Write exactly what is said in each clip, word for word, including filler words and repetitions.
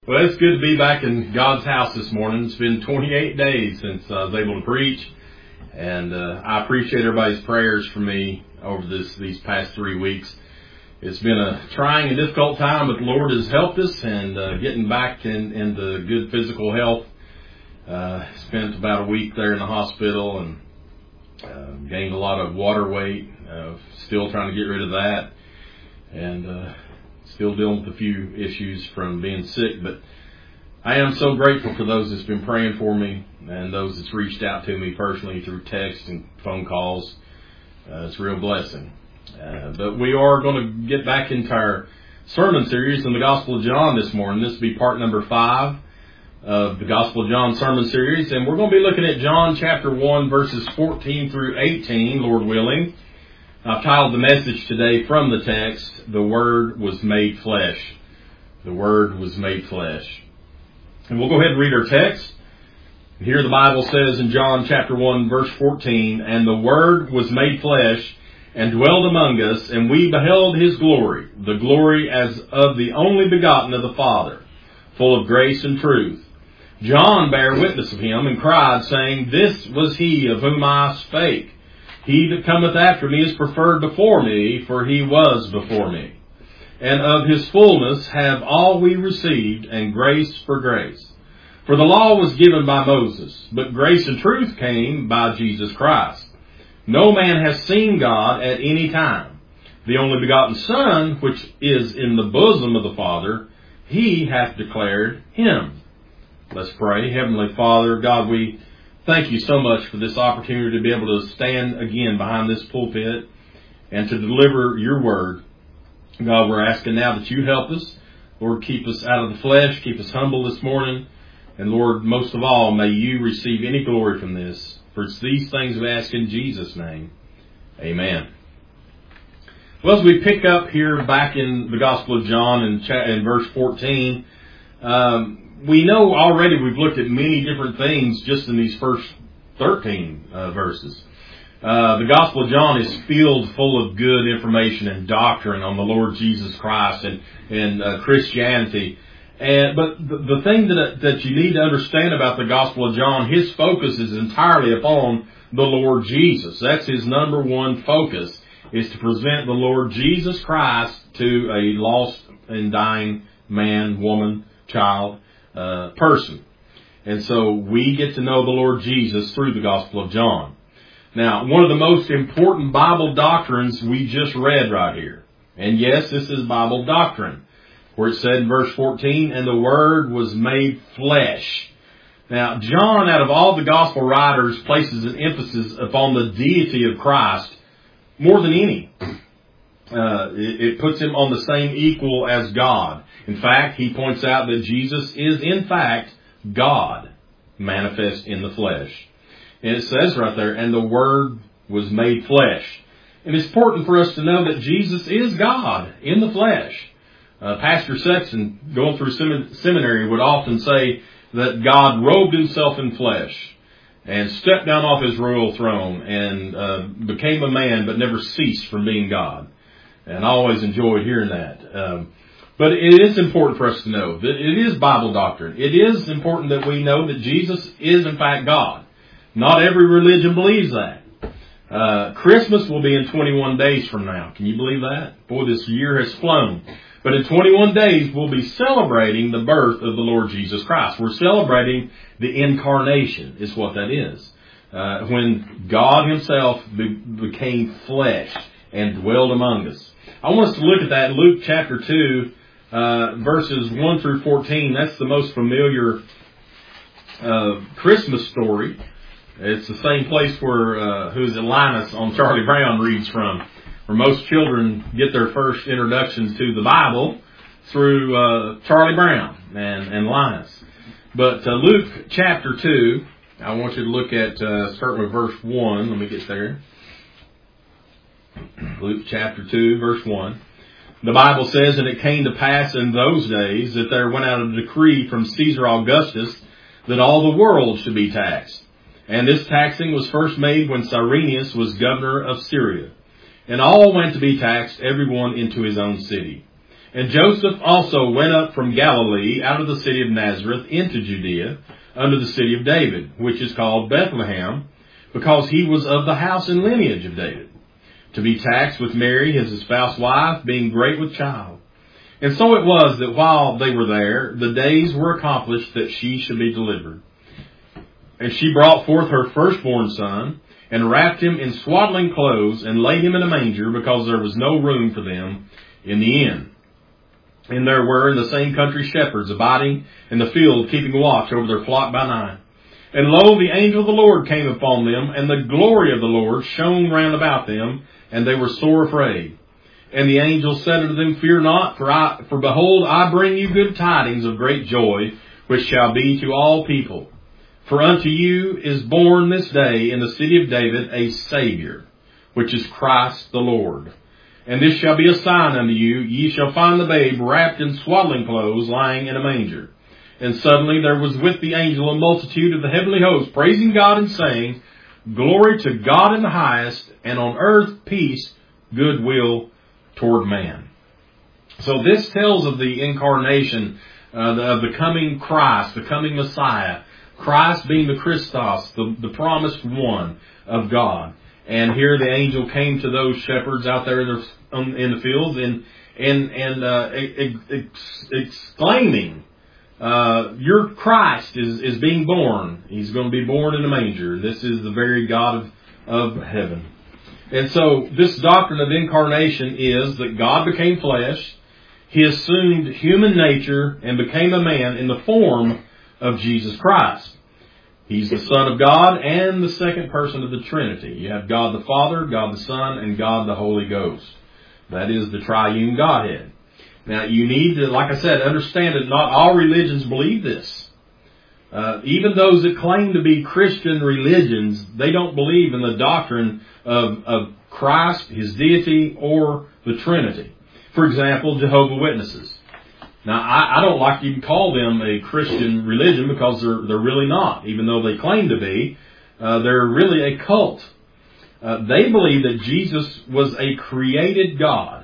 Well, it's good to be back in God's house this morning. It's been twenty-eight days since I was able to preach, and uh, I appreciate everybody's prayers for me over this these past three weeks. It's been a trying and difficult time, but the Lord has helped us, and uh, getting back in, into good physical health. Uh, spent about a week there in the hospital and uh, gained a lot of water weight. Uh, still trying to get rid of that, and uh, still dealing with a few issues from being sick. But I am so grateful for those that's been praying for me and those that's reached out to me personally through text and phone calls. Uh, it's a real blessing. Uh, but we are going to get back into our sermon series in the Gospel of John this morning. This will be part number five of the Gospel of John sermon series. And we're going to be looking at John chapter one, verses fourteen through eighteen, Lord willing. I've titled the message today from the text, The Word Was Made Flesh. The Word was made flesh. And we'll go ahead and read our text. Here the Bible says in John chapter one, verse fourteen, And the Word was made flesh and dwelled among us, and we beheld His glory, the glory as of the only begotten of the Father, full of grace and truth. John bare witness of Him, and cried, saying, This was He of whom I spake. He that cometh after me is preferred before me, for He was before me. And of His fullness have all we received, and grace for grace. For the law was given by Moses, but grace and truth came by Jesus Christ. No man has seen God at any time. The only begotten Son, which is in the bosom of the Father, He hath declared Him. Let's pray. Heavenly Father, God, we thank You so much for this opportunity to be able to stand again behind this pulpit and to deliver Your word. God, we're asking now that You help us. Lord, keep us out of the flesh. Keep us humble this morning. And Lord, most of all, may You receive any glory from this. For it's these things we ask in Jesus' name. Amen. Well, as we pick up here back in the Gospel of John in, cha- in verse fourteen, um, we know already we've looked at many different things just in these first thirteen uh, verses. Uh, the Gospel of John is filled full of good information and doctrine on the Lord Jesus Christ and, and uh, Christianity. And, but the, the thing that, that you need to understand about the Gospel of John, his focus is entirely upon the Lord Jesus. That's his number one focus, is to present the Lord Jesus Christ to a lost and dying man, woman, child, uh, person. And so we get to know the Lord Jesus through the Gospel of John. Now, one of the most important Bible doctrines we just read right here. And yes, this is Bible doctrine, where it said in verse fourteen, And the Word was made flesh. Now, John, out of all the Gospel writers, places an emphasis upon the deity of Christ more than any. Uh, it, it puts Him on the same equal as God. In fact, he points out that Jesus is, in fact, God manifest in the flesh. And it says right there, And the Word was made flesh. And it's important for us to know that Jesus is God in the flesh. Uh, Pastor Sexton, going through sem- seminary, would often say that God robed Himself in flesh and stepped down off His royal throne and uh, became a man but never ceased from being God. And I always enjoyed hearing that. Um, but it is important for us to know that it is Bible doctrine. It is important that we know that Jesus is in fact God. Not every religion believes that. Uh, Christmas will be in twenty-one days from now. Can you believe that? Boy, this year has flown. But in twenty-one days, we'll be celebrating the birth of the Lord Jesus Christ. We're celebrating the incarnation, is what that is. Uh, when God Himself be- became flesh and dwelled among us. I want us to look at that in Luke chapter two, uh, verses one through fourteen. That's the most familiar uh, Christmas story. It's the same place where, uh, who's it, Linus on Charlie Brown reads from, where most children get their first introductions to the Bible through uh, Charlie Brown and, and Linus. But uh, Luke chapter two, I want you to look at, uh, starting with verse one. Let me get there. Luke chapter two, verse one. The Bible says, And it came to pass in those days that there went out a decree from Caesar Augustus that all the world should be taxed. And this taxing was first made when Cyrenius was governor of Syria. And all went to be taxed, every one into his own city. And Joseph also went up from Galilee out of the city of Nazareth into Judea, under the city of David, which is called Bethlehem, because he was of the house and lineage of David, to be taxed with Mary, his espoused wife, being great with child. And so it was that while they were there, the days were accomplished that she should be delivered. And she brought forth her firstborn son, and wrapped him in swaddling clothes, and laid him in a manger, because there was no room for them in the inn. And there were in the same country shepherds abiding in the field, keeping watch over their flock by night. And lo, the angel of the Lord came upon them, and the glory of the Lord shone round about them, and they were sore afraid. And the angel said unto them, Fear not, for I, for behold, I bring you good tidings of great joy, which shall be to all people. For unto you is born this day in the city of David a Savior, which is Christ the Lord. And this shall be a sign unto you, ye shall find the babe wrapped in swaddling clothes, lying in a manger. And suddenly there was with the angel a multitude of the heavenly host, praising God and saying, Glory to God in the highest, and on earth peace, goodwill toward man. So this tells of the incarnation, uh, the, of the coming Christ, the coming Messiah. Christ being the Christos, the, the promised one of God. And here the angel came to those shepherds out there in the, in the fields and and and uh, ex, exclaiming, uh, "Your Christ is is being born. He's going to be born in a manger. This is the very God of, of heaven." And so this doctrine of incarnation is that God became flesh. He assumed human nature and became a man in the form of Jesus Christ. He's the Son of God and the second person of the Trinity. You have God the Father, God the Son, and God the Holy Ghost. That is the triune Godhead. Now, you need to, like I said, understand that not all religions believe this. Uh, even those that claim to be Christian religions, they don't believe in the doctrine of, of Christ, His deity, or the Trinity. For example, Jehovah's Witnesses. Now, I, I don't like to even call them a Christian religion because they're they're really not, even though they claim to be. Uh, they're really a cult. Uh, they believe that Jesus was a created God,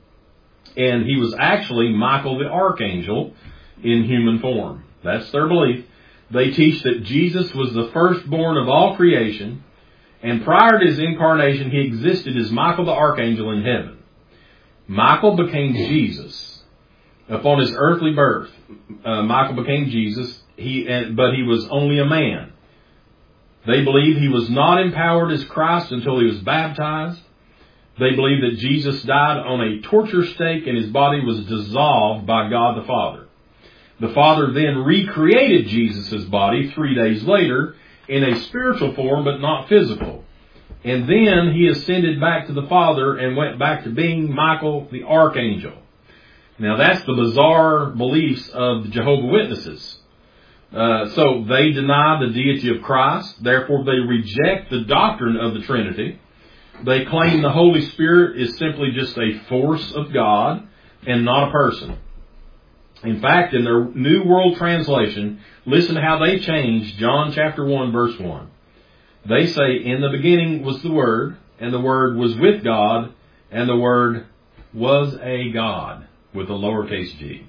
and He was actually Michael the Archangel in human form. That's their belief. They teach that Jesus was the firstborn of all creation, and prior to His incarnation, He existed as Michael the Archangel in heaven. Michael became Jesus. Upon his earthly birth, uh, Michael became Jesus, he, but he was only a man. They believe he was not empowered as Christ until he was baptized. They believe that Jesus died on a torture stake and his body was dissolved by God the Father. The Father then recreated Jesus' body three days later in a spiritual form but not physical. And then he ascended back to the Father and went back to being Michael the Archangel. Now, that's the bizarre beliefs of the Jehovah's Witnesses. Uh, so they deny the deity of Christ. Therefore, they reject the doctrine of the Trinity. They claim the Holy Spirit is simply just a force of God and not a person. In fact, in their New World Translation, listen to how they change John chapter one, verse one. They say, "In the beginning was the Word, and the Word was with God, and the Word was a God," with a lowercase g.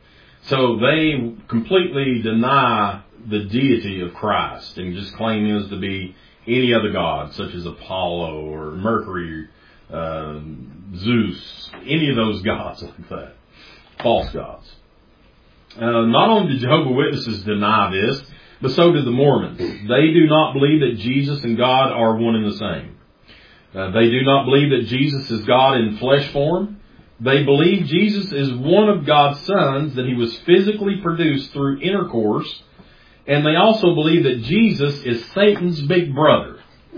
So they completely deny the deity of Christ and just claim Him to be any other god, such as Apollo or Mercury, uh, Zeus, any of those gods like that. False gods. Uh, not only did Jehovah's Witnesses deny this, but so did the Mormons. They do not believe that Jesus and God are one and the same. Uh, they do not believe that Jesus is God in flesh form. They believe Jesus is one of God's sons, that He was physically produced through intercourse. And they also believe that Jesus is Satan's big brother.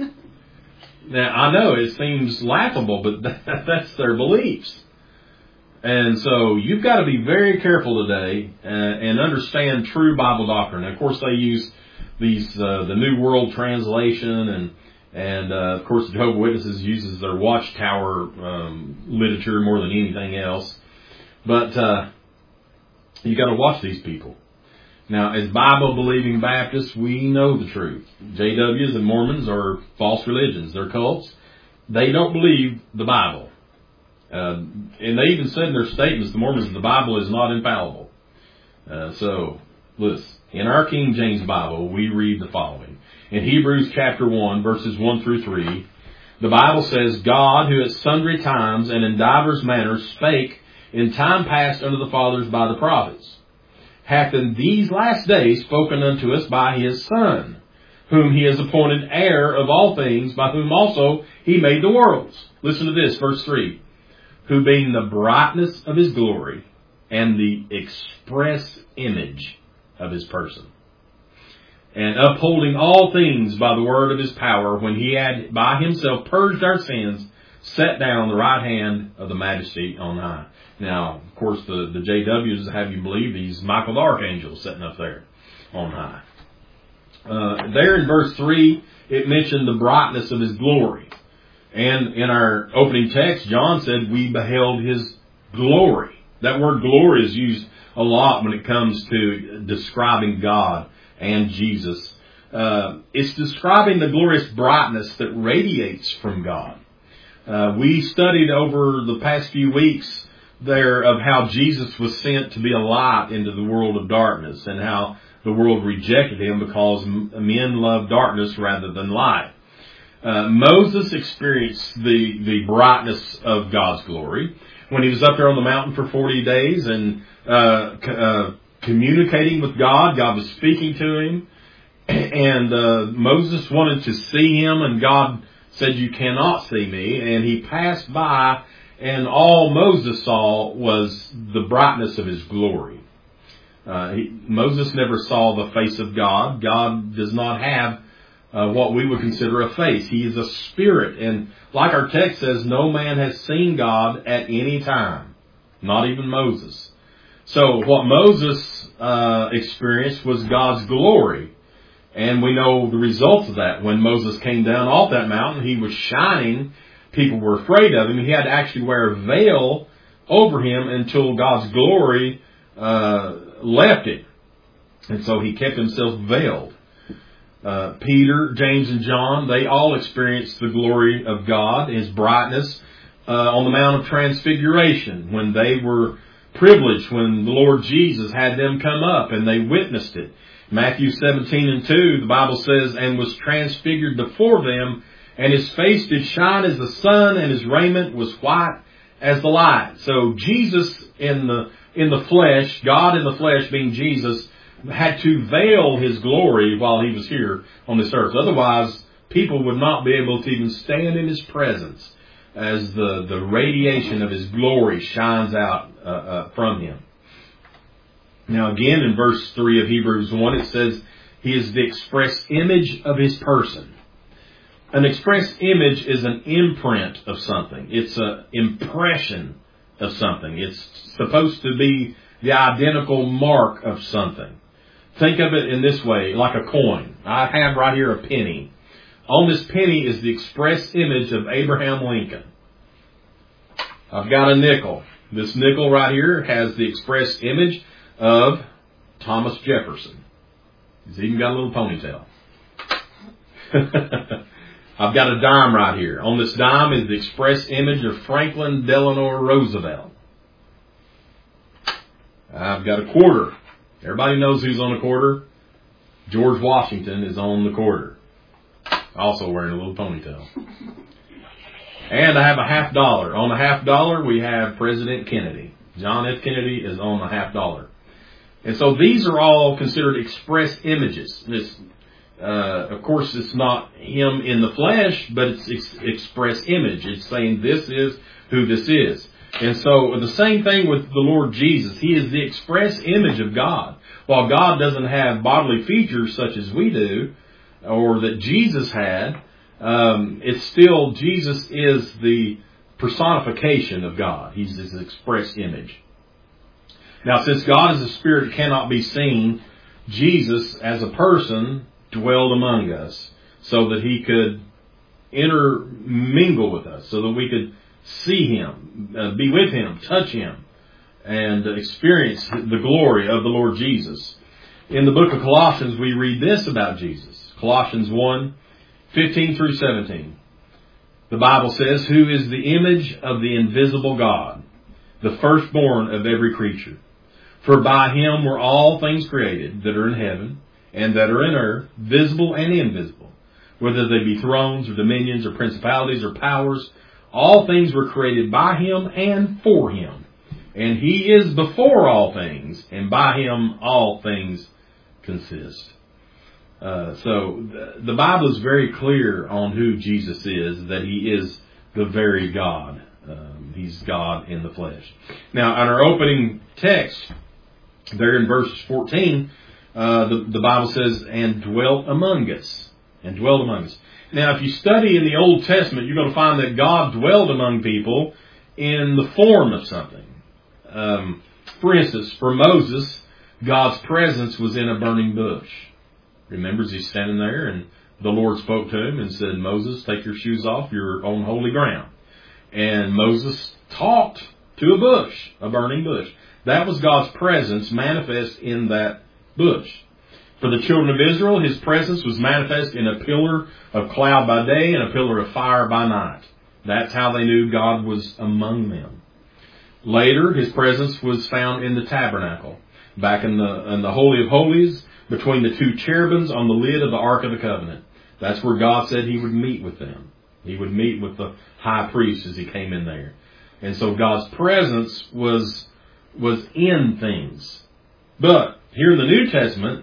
Now, I know it seems laughable, but that's their beliefs. And so you've got to be very careful today uh, and understand true Bible doctrine. And of course, they use these uh, the New World Translation, and and uh, of course, Jehovah's Witnesses uses their Watchtower um, literature more than anything else. But uh, you got to watch these people. Now, as Bible-believing Baptists, we know the truth. J Ws and Mormons are false religions. They're cults. They don't believe the Bible. Uh, and they even said in their statements, the Mormons, the Bible is not infallible. Uh, so, listen, in our King James Bible, we read the following. In Hebrews chapter one, verses one through three, the Bible says, God, who at sundry times and in divers manners spake in time past unto the fathers by the prophets, hath in these last days spoken unto us by his Son, whom he has appointed heir of all things, by whom also he made the worlds. Listen to this, verse three. Who being the brightness of his glory and the express image of his person, and upholding all things by the word of his power, when he had by himself purged our sins, sat down on the right hand of the majesty on high. Now, of course, the, the J Ws have you believe he's Michael the Archangel sitting up there on high. Uh, there in verse three, it mentioned the brightness of his glory. And in our opening text, John said, we beheld his glory. That word glory is used a lot when it comes to describing God and Jesus. Uh, it's describing the glorious brightness that radiates from God. Uh, we studied over the past few weeks there of how Jesus was sent to be a light into the world of darkness, and how the world rejected him because men love darkness rather than light. Uh, Moses experienced the, the brightness of God's glory when he was up there on the mountain for forty days and uh, uh, communicating with God. God was speaking to him, and uh, Moses wanted to see him, and God said, you cannot see me. And he passed by, and all Moses saw was the brightness of his glory. Uh, he, Moses never saw the face of God. God does not have Uh, what we would consider a face. He is a spirit. And like our text says, no man has seen God at any time. Not even Moses. So what Moses uh, experienced was God's glory. And we know the results of that. When Moses came down off that mountain, he was shining. People were afraid of him. He had to actually wear a veil over him until God's glory uh, left him. And so he kept himself veiled. Uh, Peter, James, and John, they all experienced the glory of God, his brightness, uh, on the Mount of Transfiguration, when they were privileged, when the Lord Jesus had them come up and they witnessed it. Matthew seventeen and two, the Bible says, and was transfigured before them, and his face did shine as the sun, and his raiment was white as the light. So Jesus in the, in the flesh, God in the flesh being Jesus, had to veil his glory while he was here on this earth. Otherwise, people would not be able to even stand in his presence as the, the radiation of his glory shines out uh, uh, from him. Now again, in verse three of Hebrews one, it says, he is the express image of his person. An express image is an imprint of something. It's an impression of something. It's supposed to be the identical mark of something. Think of it in this way, like a coin. I have right here a penny. On this penny is the express image of Abraham Lincoln. I've got a nickel. This nickel right here has the express image of Thomas Jefferson. He's even got a little ponytail. I've got a dime right here. On this dime is the express image of Franklin Delano Roosevelt. I've got a quarter. Everybody knows who's on a quarter. George Washington is on the quarter. Also wearing a little ponytail. And I have a half dollar. On the half dollar, we have President Kennedy. John F. Kennedy is on the half dollar. And so these are all considered express images. This, uh, of course, it's not him in the flesh, but it's ex- express image. It's saying this is who this is. And so the same thing with the Lord Jesus. He is the express image of God. While God doesn't have bodily features such as we do, or that Jesus had, um, it's still, Jesus is the personification of God. He's his express image. Now, since God is a spirit that cannot be seen, Jesus as a person dwelled among us so that he could intermingle with us, so that we could see him, uh, be with him, touch him, and experience the glory of the Lord Jesus. In the book of Colossians, we read this about Jesus. Colossians one, fifteen through seventeen. The Bible says, who is the image of the invisible God, the firstborn of every creature. For by him were all things created that are in heaven and that are in earth, visible and invisible, whether they be thrones or dominions or principalities or powers. All things were created by him and for him. And he is before all things, and by him all things consist. Uh, so the Bible is very clear on who Jesus is, that he is the very God. Um, he's God in the flesh. Now, on our opening text, there in verse fourteen, uh, the, the Bible says, and dwelt among us. And dwelt among us. Now, if you study in the Old Testament, you're going to find that God dwelled among people in the form of something. Um, for instance, for Moses, God's presence was in a burning bush. Remember, he's standing there and the Lord spoke to him and said, Moses, take your shoes off. You're on holy ground. And Moses talked to a bush, a burning bush. That was God's presence manifest in that bush. For the children of Israel, his presence was manifest in a pillar of cloud by day and a pillar of fire by night. That's how they knew God was among them. Later, his presence was found in the tabernacle, back in the, in the Holy of Holies, between the two cherubims on the lid of the Ark of the Covenant. That's where God said he would meet with them. He would meet with the high priest as he came in there. And so God's presence was, was in things. But here in the New Testament,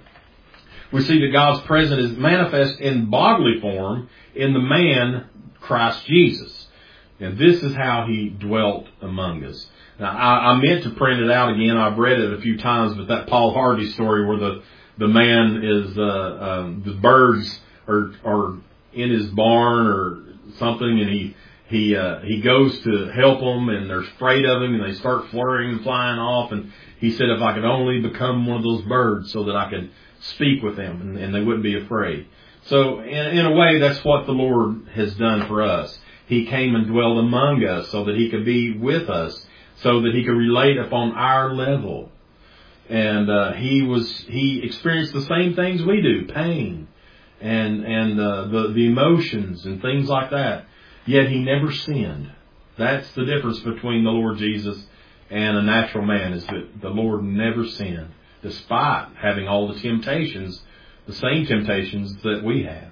we see that God's presence is manifest in bodily form in the man Christ Jesus. And this is how he dwelt among us. Now, I, I meant to print it out again. I've read it a few times, but that Paul Hardy story where the, the man is, uh, um, the birds are, are in his barn or something, and he, he, uh, he goes to help them, and they're afraid of him, and they start fluttering and flying off, and he said, if I could only become one of those birds so that I could speak with them, and, and they wouldn't be afraid. So, in, in a way, that's what the Lord has done for us. He came and dwelled among us so that he could be with us, so that he could relate upon our level. And uh, he was he experienced the same things we do, pain and and uh, the the emotions and things like that. Yet he never sinned. That's the difference between the Lord Jesus and a natural man, is that the Lord never sinned, despite having all the temptations, the same temptations that we have.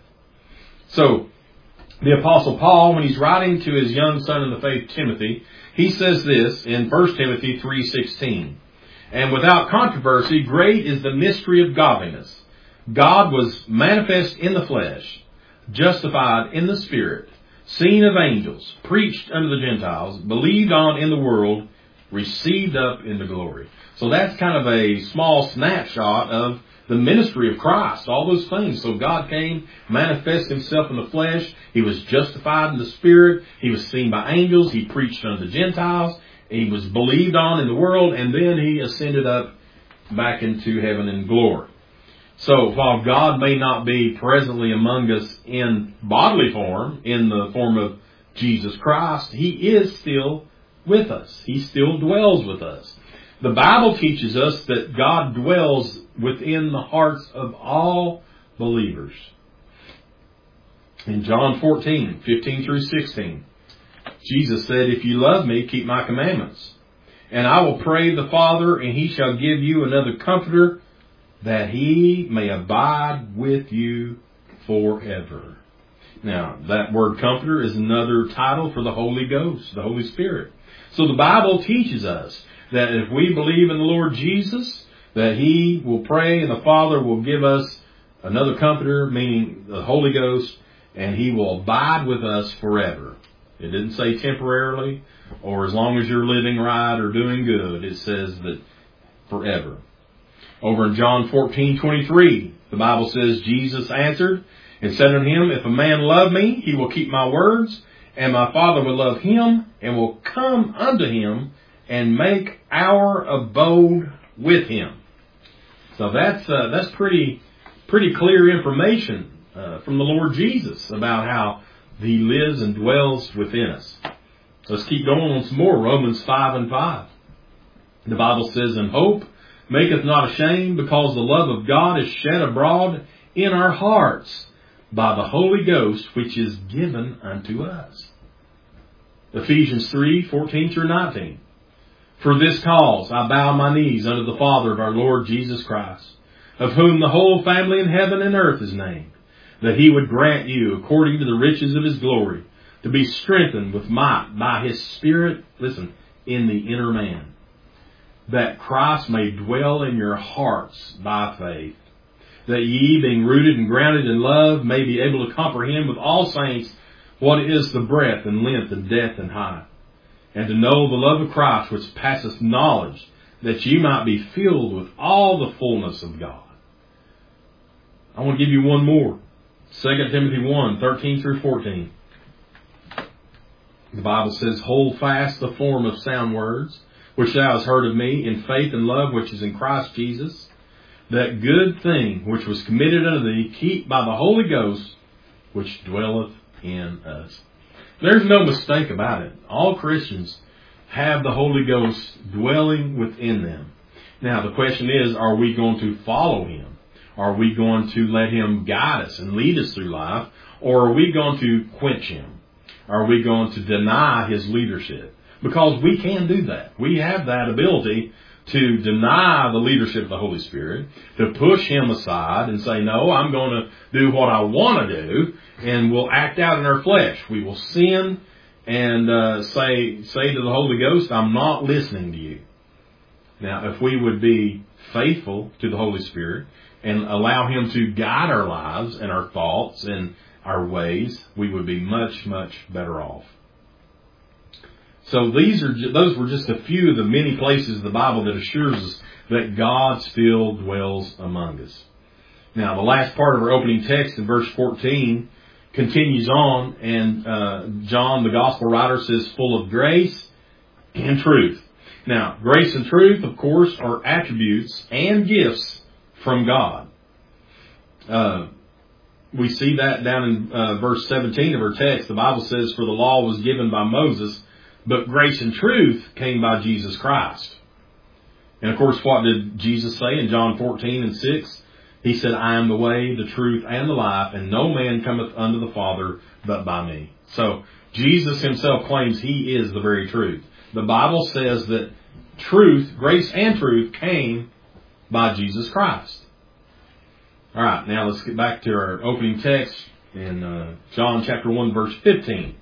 So, the Apostle Paul, when he's writing to his young son in the faith, Timothy, he says this in First Timothy three sixteen. And without controversy, great is the mystery of godliness. God was manifest in the flesh, justified in the Spirit, seen of angels, preached unto the Gentiles, believed on in the world, received up into glory. So that's kind of a small snapshot of the ministry of Christ, all those things. So God came, manifested himself in the flesh. He was justified in the Spirit. He was seen by angels. He preached unto the Gentiles. He was believed on in the world. And then he ascended up back into heaven in glory. So while God may not be presently among us in bodily form, in the form of Jesus Christ, he is still with us. He still dwells with us. The Bible teaches us that God dwells within the hearts of all believers. In John fourteen, fifteen through sixteen, Jesus said, if you love me, keep my commandments. And I will pray the Father, and he shall give you another comforter, that he may abide with you forever. Now, that word comforter is another title for the Holy Ghost, the Holy Spirit. So the Bible teaches us that if we believe in the Lord Jesus, that he will pray and the Father will give us another comforter, meaning the Holy Ghost, and he will abide with us forever. It didn't say temporarily or as long as you're living right or doing good. It says that forever. Over in John fourteen twenty-three, the Bible says, Jesus answered and said unto him, if a man love me, he will keep my words, and my Father will love him, and will come unto him, and make our abode with him. So that's uh, that's pretty pretty clear information uh, from the Lord Jesus about how he lives and dwells within us. Let's keep going on some more. Romans five and five. The Bible says, and hope maketh not ashamed, because the love of God is shed abroad in our hearts by the Holy Ghost, which is given unto us. Ephesians three, fourteen through nineteen. For this cause I bow my knees unto the Father of our Lord Jesus Christ, of whom the whole family in heaven and earth is named, that he would grant you, according to the riches of his glory, to be strengthened with might by his Spirit, listen, in the inner man, that Christ may dwell in your hearts by faith, that ye, being rooted and grounded in love, may be able to comprehend with all saints what is the breadth and length and depth and height, and to know the love of Christ which passeth knowledge, that ye might be filled with all the fullness of God. I want to give you one more. Second Timothy one, thirteen through fourteen. The Bible says, hold fast the form of sound words, which thou hast heard of me, in faith and love which is in Christ Jesus. That good thing which was committed unto thee, keep by the Holy Ghost, which dwelleth in us. There's no mistake about it. All Christians have the Holy Ghost dwelling within them. Now, the question is, are we going to follow him? Are we going to let him guide us and lead us through life? Or are we going to quench him? Are we going to deny his leadership? Because we can do that. We have that ability to deny the leadership of the Holy Spirit, to push him aside and say, no, I'm going to do what I want to do, and we'll act out in our flesh. We will sin and uh, say say to the Holy Ghost, I'm not listening to you. Now, if we would be faithful to the Holy Spirit and allow him to guide our lives and our thoughts and our ways, we would be much, much better off. So these are those were just a few of the many places in the Bible that assures us that God still dwells among us. Now, the last part of our opening text in verse fourteen continues on, and uh, John, the gospel writer, says, full of grace and truth. Now, grace and truth, of course, are attributes and gifts from God. Uh, we see that down in uh, verse seventeen of our text. The Bible says, for the law was given by Moses, but grace and truth came by Jesus Christ. And of course, what did Jesus say in John fourteen and six? He said, I am the way, the truth, and the life, and no man cometh unto the Father but by me. So, Jesus himself claims he is the very truth. The Bible says that truth, grace and truth, came by Jesus Christ. All right, now let's get back to our opening text in uh, John chapter one, verse fifteen.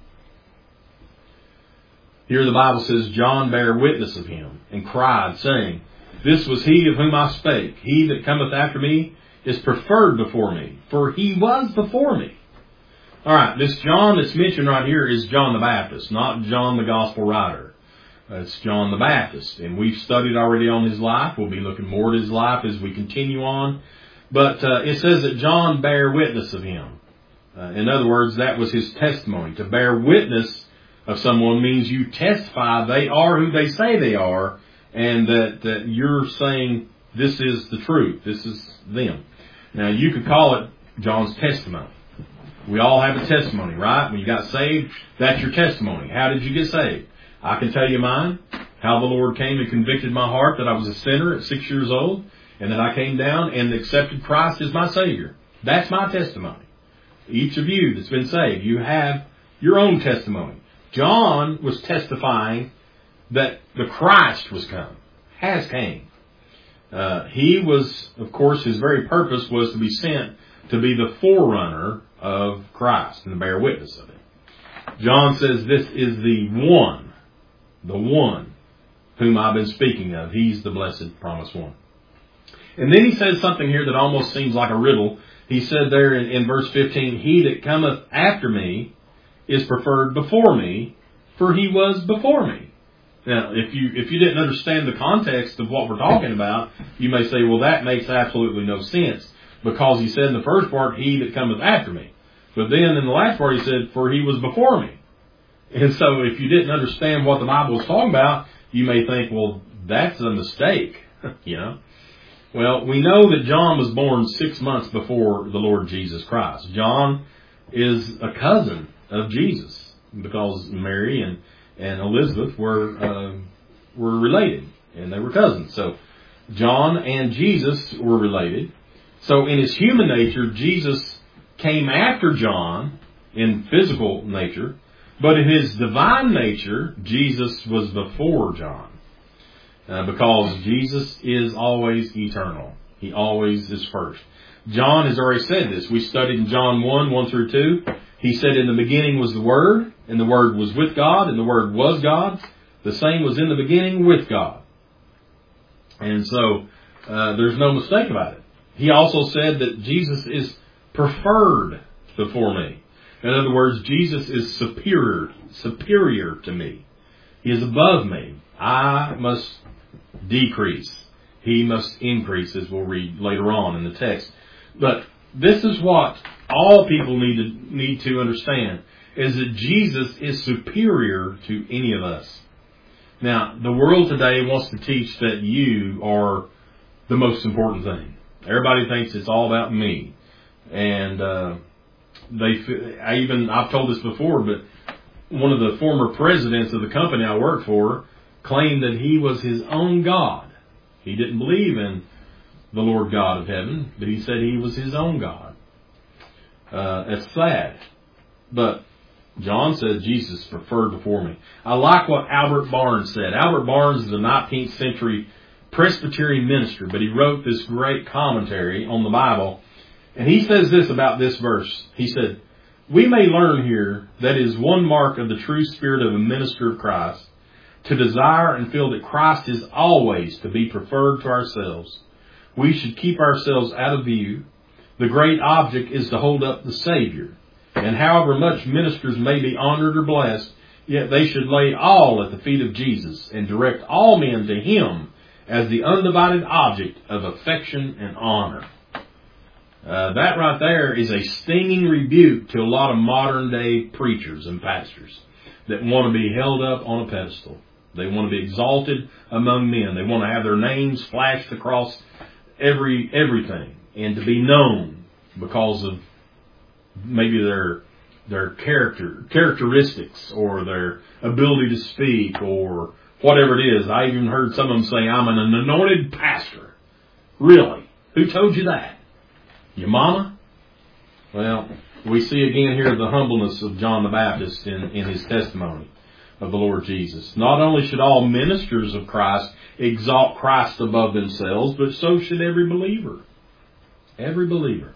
Here the Bible says, John bare witness of him, and cried, saying, this was he of whom I spake. He that cometh after me is preferred before me, for he was before me. All right, this John that's mentioned right here is John the Baptist, not John the gospel writer. It's John the Baptist, and we've studied already on his life. We'll be looking more at his life as we continue on. But uh, it says that John bare witness of him. Uh, in other words, that was his testimony. To bear witness of someone means you testify they are who they say they are, and that, that you're saying this is the truth. This is them. Now, you could call it John's testimony. We all have a testimony, right? When you got saved, that's your testimony. How did you get saved? I can tell you mine. How the Lord came and convicted my heart that I was a sinner at six years old, and that I came down and accepted Christ as my Savior. That's my testimony. Each of you that's been saved, you have your own testimony. John was testifying that the Christ was come, has came. Uh, he was, of course, his very purpose was to be sent to be the forerunner of Christ and to bear witness of it. John says this is the one, the one whom I've been speaking of. He's the blessed promised one. And then he says something here that almost seems like a riddle. He said there in, in verse fifteen, he that cometh after me is preferred before me, for he was before me. Now, if you if you didn't understand the context of what we're talking about, you may say, well, that makes absolutely no sense, because he said in the first part, he that cometh after me. But then in the last part, he said, for he was before me. And so if you didn't understand what the Bible was talking about, you may think, well, that's a mistake, you know. Well, we know that John was born six months before the Lord Jesus Christ. John is a cousin of Jesus, because Mary and, and Elizabeth were uh, were related, and they were cousins. So John and Jesus were related. So in his human nature, Jesus came after John in physical nature, But in his divine nature, Jesus was before John. Uh, because Jesus is always eternal. He always is first. John has already said this. We studied in John one, one through two. He said, in the beginning was the Word, and the Word was with God, and the Word was God. The same was in the beginning with God. And so, uh, there's no mistake about it. He also said that Jesus is preferred before me. In other words, Jesus is superior, superior to me. He is above me. I must decrease. He must increase, as we'll read later on in the text. But this is what all people need to need to understand, is that Jesus is superior to any of us. Now, the world today wants to teach that you are the most important thing. Everybody thinks it's all about me. And uh, they, I even, I've told this before, but one of the former presidents of the company I worked for claimed that he was his own God. He didn't believe in the Lord God of heaven, but he said he was his own God. Uh, that's sad. But John says Jesus preferred before me. I like what Albert Barnes said. Albert Barnes is a nineteenth century Presbyterian minister, but he wrote this great commentary on the Bible. And he says this about this verse. He said, we may learn here that is one mark of the true spirit of a minister of Christ, to desire and feel that Christ is always to be preferred to ourselves. We should keep ourselves out of view. The great object is to hold up the Savior. And however much ministers may be honored or blessed, yet they should lay all at the feet of Jesus and direct all men to Him as the undivided object of affection and honor. Uh, that right there is a stinging rebuke to a lot of modern day preachers and pastors that want to be held up on a pedestal. They want to be exalted among men. They want to have their names flashed across every everything and to be known because of maybe their their character characteristics or their ability to speak or whatever it is. I even heard some of them say, I'm an anointed pastor. Really? Who told you that? Your mama? Well, we see again here the humbleness of John the Baptist in, in his testimony of the Lord Jesus. Not only should all ministers of Christ exalt Christ above themselves, but so should every believer. Every believer.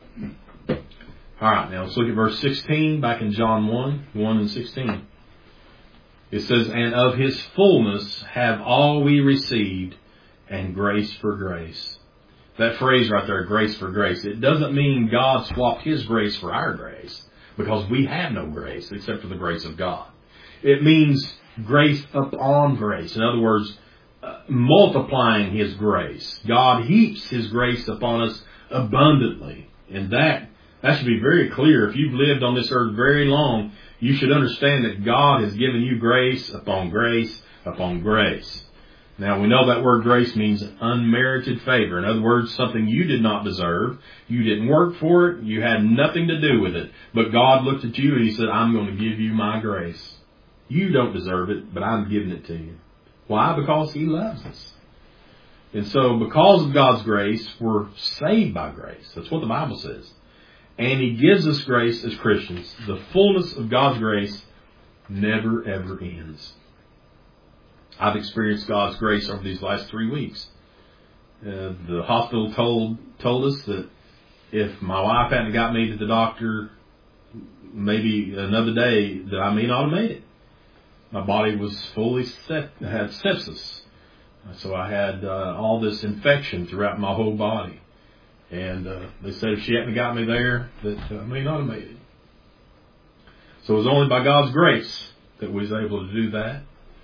All right, now let's look at verse sixteen, back in John one, one and sixteen. It says, and of His fullness have all we received, and grace for grace. That phrase right there, grace for grace, it doesn't mean God swapped His grace for our grace, because we have no grace except for the grace of God. It means grace upon grace. In other words, uh, multiplying His grace. God heaps His grace upon us abundantly. And that, that should be very clear. If you've lived on this earth very long, you should understand that God has given you grace upon grace upon grace. Now, we know that word grace means unmerited favor. In other words, something you did not deserve. You didn't work for it. You had nothing to do with it. But God looked at you and He said, I'm going to give you my grace. You don't deserve it, but I'm giving it to you. Why? Because He loves us. And so, because of God's grace, we're saved by grace. That's what the Bible says. And He gives us grace as Christians. The fullness of God's grace never, ever ends. I've experienced God's grace over these last three weeks. Uh, the hospital told told us that if my wife hadn't got me to the doctor maybe another day, that I may not have made it. My body was fully set, had sepsis. So I had uh, all this infection throughout my whole body. And uh, they said if she hadn't got me there, that uh, I may not have made it. So it was only by God's grace that we was able to do that.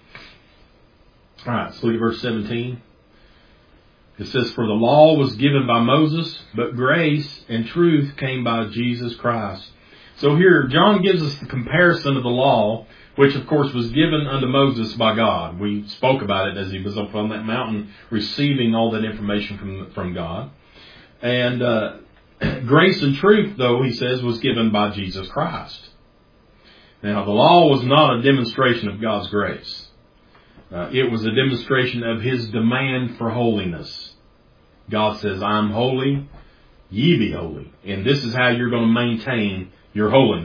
All right, so look at verse seventeen. It says, for the law was given by Moses, but grace and truth came by Jesus Christ. So here, John gives us the comparison of the law, which of course was given unto Moses by God. We spoke about it as he was up on that mountain receiving all that information from, from God. And uh, grace and truth, though, he says, was given by Jesus Christ. Now, the law was not a demonstration of God's grace. Uh, it was a demonstration of His demand for holiness. God says, I'm holy, ye be holy. And this is how you're going to maintain your holiness,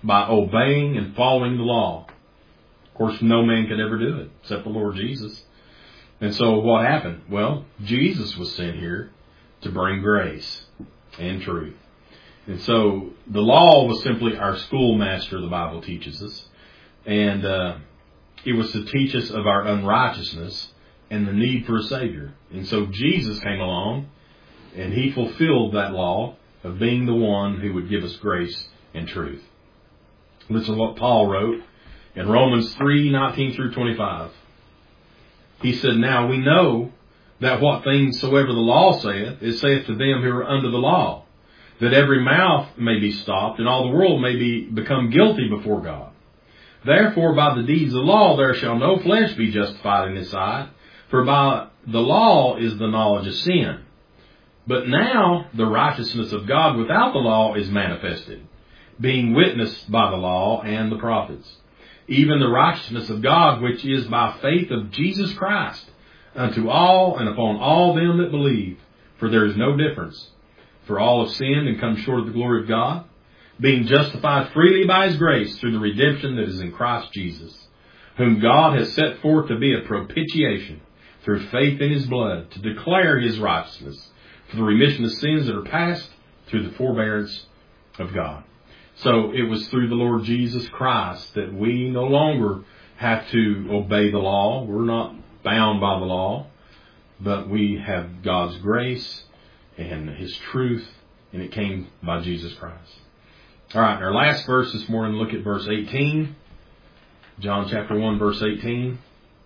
by obeying and following the law. Of course, no man could ever do it except the Lord Jesus. And so what happened? Well, Jesus was sent here to bring grace and truth. And so the law was simply our schoolmaster, the Bible teaches us. And uh, it was to teach us of our unrighteousness and the need for a Savior. And so Jesus came along and He fulfilled that law of being the one who would give us grace and truth. Listen to what Paul wrote in Romans three, nineteen through twenty-five. He said, "Now we know that what things soever the law saith, it saith to them who are under the law, that every mouth may be stopped, and all the world may be become guilty before God. Therefore by the deeds of the law there shall no flesh be justified in His sight, for by the law is the knowledge of sin. But now the righteousness of God without the law is manifested, being witnessed by the law and the prophets, even the righteousness of God which is by faith of Jesus Christ, unto all and upon all them that believe. For there is no difference. For all have sinned and come short of the glory of God, being justified freely by His grace through the redemption that is in Christ Jesus, whom God has set forth to be a propitiation through faith in His blood, to declare His righteousness for the remission of sins that are past through the forbearance of God." So it was through the Lord Jesus Christ that we no longer have to obey the law. We're not bound by the law, but we have God's grace and His truth, and it came by Jesus Christ. All right, our last verse this morning, look at verse eighteen. John chapter one, verse eighteen.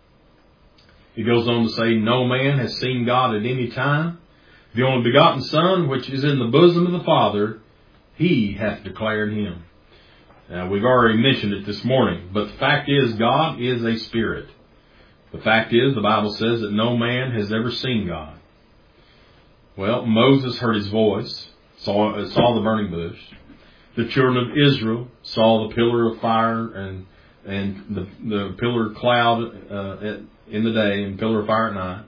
He goes on to say, "No man has seen God at any time. The only begotten Son, which is in the bosom of the Father, He hath declared Him." Now, we've already mentioned it this morning, but the fact is, God is a spirit. The fact is, the Bible says that no man has ever seen God. Well, Moses heard His voice, saw, saw the burning bush. The children of Israel saw the pillar of fire and and the, the pillar of cloud uh, at, in the day and pillar of fire at night.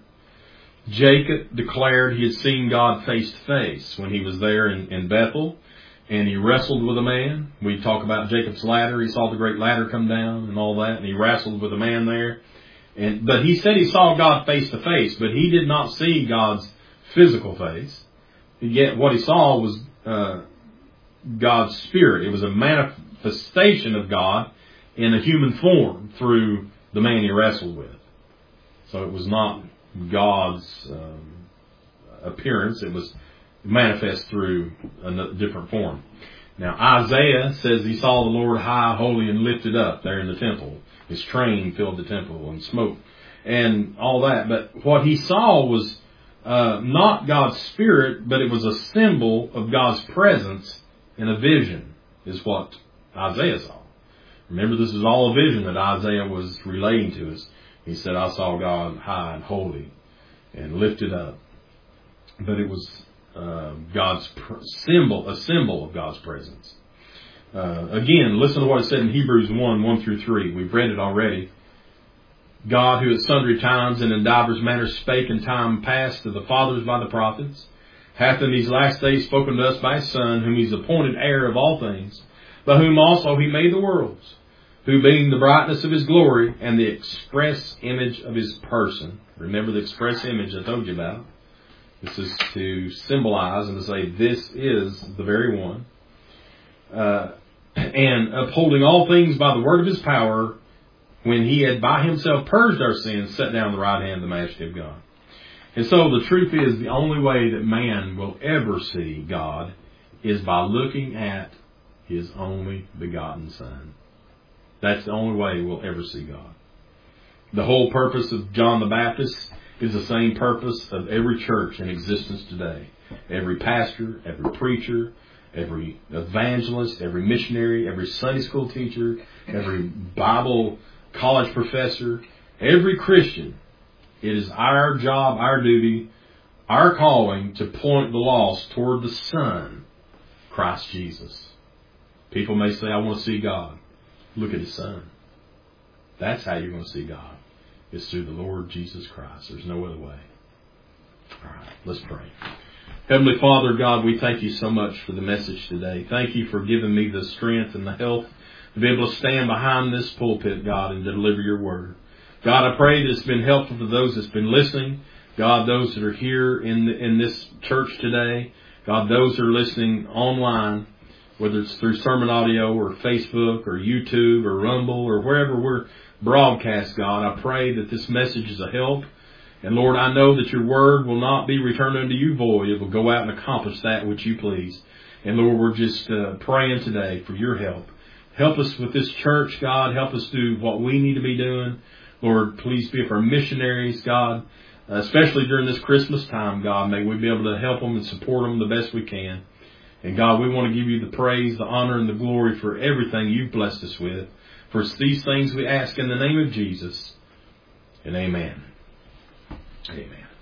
Jacob declared he had seen God face to face when he was there in, in Bethel, and he wrestled with a man. We talk about Jacob's ladder. He saw the great ladder come down and all that, and he wrestled with a man there. And but he said he saw God face to face, but he did not see God's physical face. Yet what he saw was uh, God's spirit. It was a manifestation of God in a human form through the man he wrestled with. So it was not God's um, appearance. It was manifest through a different form. Now Isaiah says he saw the Lord high, holy, and lifted up there in the temple. His train filled the temple and smoke and all that. But what he saw was uh, not God's spirit, but it was a symbol of God's presence in a vision, is what Isaiah saw. Remember, this is all a vision that Isaiah was relating to us. He said, "I saw God high and holy and lifted up." But it was uh, God's pr- symbol, a symbol of God's presence. Uh, again, listen to what it said in Hebrews one, one through three. We've read it already. "God, who at sundry times and in divers manners spake in time past to the fathers by the prophets, hath in these last days spoken to us by His Son, whom He is appointed heir of all things, by whom also He made the worlds, who being the brightness of His glory and the express image of His person." Remember the express image I told you about. This is to symbolize and to say this is the very one. Uh, and upholding all things by the word of His power, when He had by Himself purged our sins, sat down on the right hand of the majesty of God. And so the truth is, the only way that man will ever see God is by looking at His only begotten Son. That's the only way we'll ever see God. The whole purpose of John the Baptist is the same purpose of every church in existence today. Every pastor, every preacher, every evangelist, every missionary, every Sunday school teacher, every Bible college professor, every Christian. It is our job, our duty, our calling to point the lost toward the Son, Christ Jesus. People may say, "I want to see God." Look at His Son. That's how you're going to see God. It's through the Lord Jesus Christ. There's no other way. All right, let's pray. Heavenly Father, God, we thank You so much for the message today. Thank You for giving me the strength and the health to be able to stand behind this pulpit, God, and deliver your word. God, I pray that it's been helpful to those that's been listening. God, those that are here in the, in this church today. God, those that are listening online, whether it's through sermon audio or Facebook or YouTube or Rumble or wherever we're broadcast, God, I pray that this message is a help. And Lord, I know that your word will not be returned unto you void. It will go out and accomplish that which you please. And Lord, we're just uh, praying today for your help. Help us with this church, God. Help us do what we need to be doing. Lord, please be with our missionaries, God, especially during this Christmas time, God. May we be able to help them and support them the best we can. And God, we want to give you the praise, the honor, and the glory for everything you've blessed us with. For these things we ask in the name of Jesus. And amen. Amen.